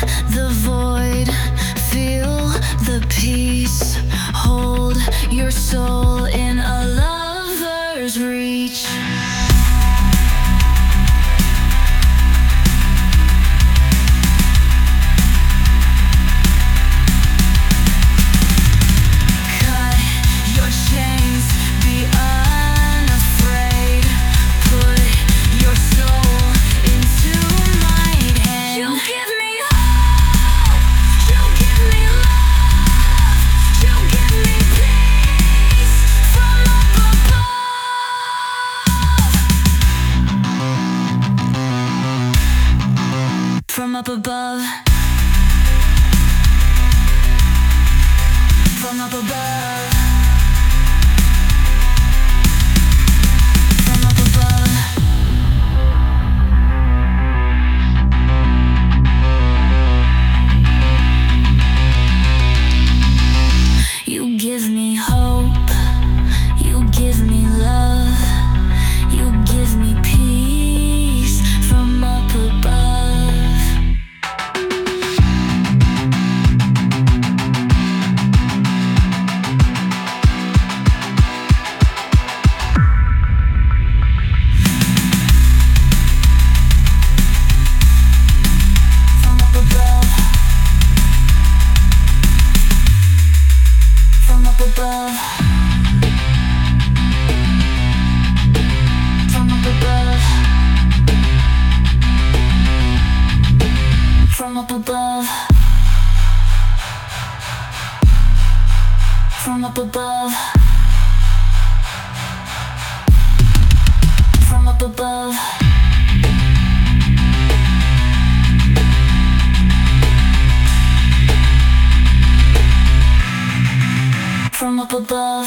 the void, feel the peace. Hold your soul in a lover's reach. Cut your chains, be unafraid. Put your soul into my hand. You give me hope, you give me love, you give me peace from up above. From up above. From up above. From up above. You give me hope, you give me love, you give me peace from up above. From up above. From up above. From up above. From up above. From up above. From up above.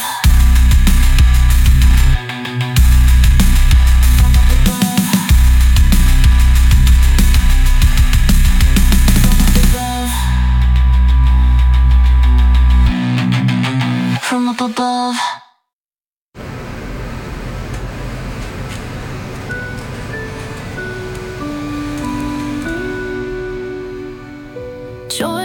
From up above. Joy